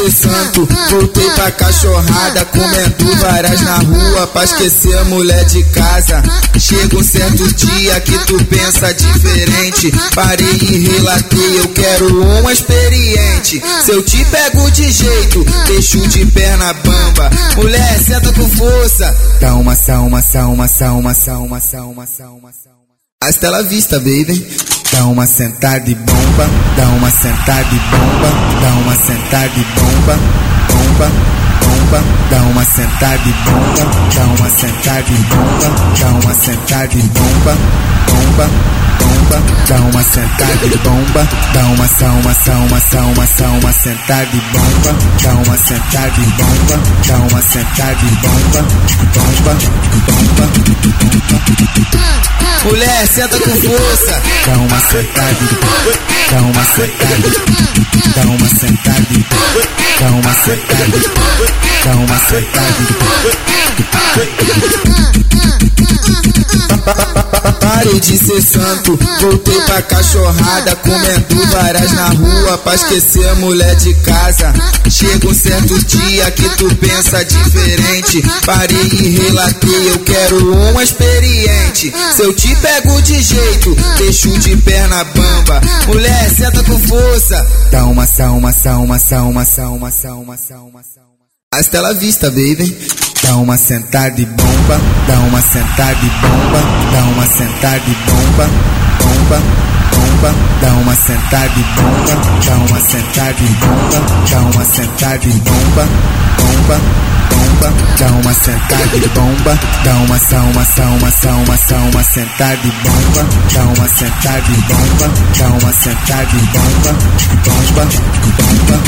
ser santo, voltei pra cachorrada, comendo varas na rua pra esquecer a mulher de casa. Chega um certo dia que tu pensa diferente, parei e relatei, eu quero uma experiente. Se eu te pego de jeito, deixo de perna bamba. Mulher, senta com força, dá uma salma. Hasta la vista, baby. Dá uma sentada e bomba, dá uma sentada e bomba, dá uma sentada e bomba, bomba, bomba, dá uma sentada e bomba, dá uma sentada e bomba, dá uma sentada e bomba, bomba, bomba, dá uma sentada e bomba, dá uma salma, sentada e bomba, dá uma sentada e bomba, dá uma sentada e bomba, bomba, bomba. Mulher, senta com força, dá uma sentada e dá uma sentada, dá uma sentada e dá uma sentada, dá uma sentada. Parei de ser santo, voltei pra cachorrada, comendo varas na rua pra esquecer a mulher de casa. Chega um certo dia que tu pensa diferente, parei e relatei, eu quero uma experiente. Se eu te pego de jeito, deixo de perna bamba. Mulher, senta com força, dá uma salma. Hasta la vista, baby. Dá uma sentada e bomba, dá uma sentada e bomba, dá uma sentada e bomba, bomba, bomba, dá uma sentada e bomba, dá uma sentada e bomba, dá uma sentada e bomba, bomba, bomba, dá uma sentada e bomba, dá uma salma, sentada e bomba, dá uma sentada e bomba, dá uma sentada e bomba, bomba, bomba.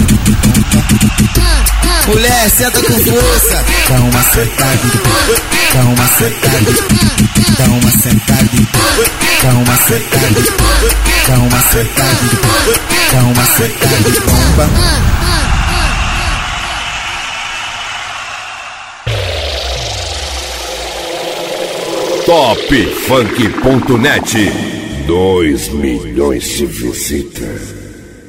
Mulher, senta com força, dá uma sentada, dá uma sentada, dá uma sentada, dá uma sentada, dá uma sentada, dá uma sentada, bomba. Topfunk.net, 2 milhões de visitas.